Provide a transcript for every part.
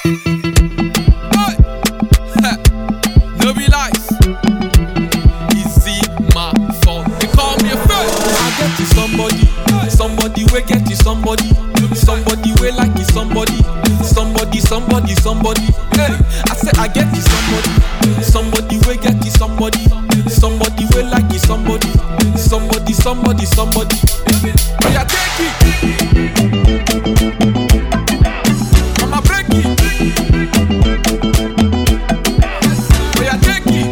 No be lies. Easy my fault. They call me a friend. I get you somebody we get you somebody we like you somebody. Hey, I say I get you somebody we get you somebody we like you somebody. Oh yeah, take it. I'ma break it. Oh yeah, take it.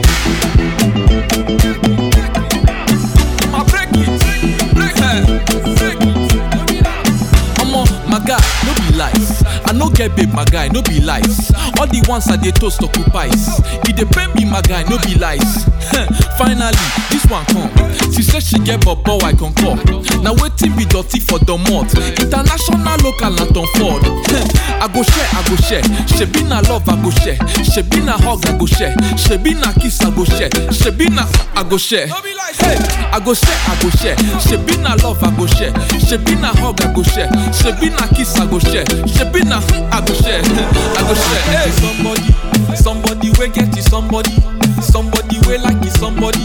I'ma break it. Break it. I'ma my guy, no be lies. I no get babe, my guy, no be lies. All the ones I dey toast occupies. It dey pain me, my guy, no be lies. Finally, this one come. She said she get bobo, I concur. Now waiting be dirty for the mouth. International, local, and Tom Ford. I go share. She be na love, I go share. She be na hug, I go share. She be na kiss, I go share. She be na, I go share. Hey, I go share. She be na love, I go share. She be na hug, I go share. She be na kiss, I go share. She be na, I go share. Hey, somebody we get you somebody we like you somebody.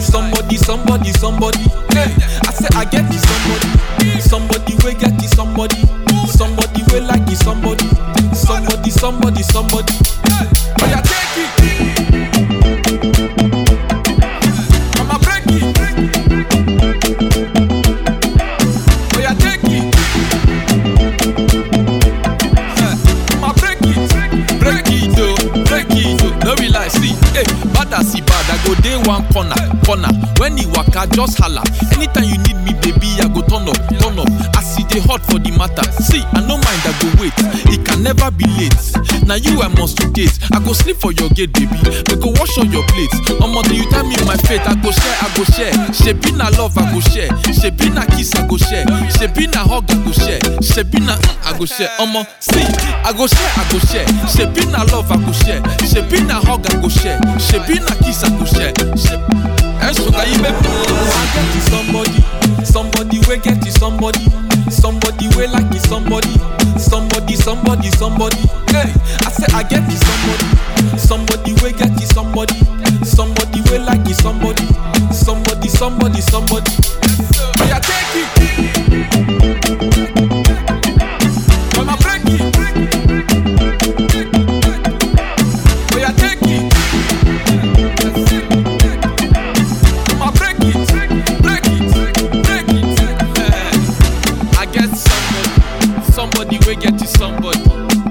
Hey, I say I get you somebody we get you somebody we like you somebody. Oh yeah, take it. I'ma break it. Oh yeah, take it. I'ma break it. No be lie, see, hey, bad as he bad, I go dey one corner. When he waka, just holla. Anytime you need me, baby, I go turn up. As he dey hot for the matter. See, I no mind, I go wait. It can never be late. Now you I must date. I go sleep for your gate, baby. We go wash all your plates. Do you tell me my fate? I go share. She be na love, I go share. She be na kiss, I go share. She be na hug, I go share. She be na, I go share. See, I go share. She be na love, I go share. She be na hug, I go share. She be na kiss, I go share. I get you somebody we get you somebody we like you somebody. Hey, I say I get you somebody we get you somebody we like you somebody. Oh yeah, take it. I'ma break it. Oh yeah, take it. I'ma break it. I get somebody we get you somebody.